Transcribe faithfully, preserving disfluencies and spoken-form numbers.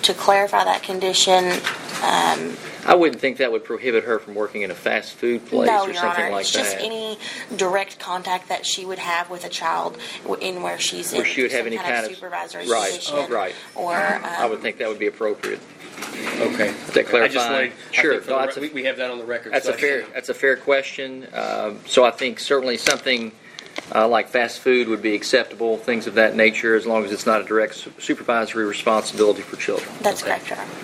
to clarify that condition. Um, I wouldn't think that would prohibit her from working in a fast food place no, or Your something Honor, like it's that. just any direct contact that she would have with a child w- in where she's in Where she would have some any kind, kind of of- supervisory right, position. oh, right. Or um, I would think that would be appropriate. Okay. Is that I clarifying? just wanted, I Sure. think for No, the that's re- a- we, we have that on the record. That's so a I- fair. That's a fair question. Um, so I think certainly something uh, like fast food would be acceptable. Things of that nature, as long as it's not a direct su- supervisory responsibility for children. that's correct, Your Honor.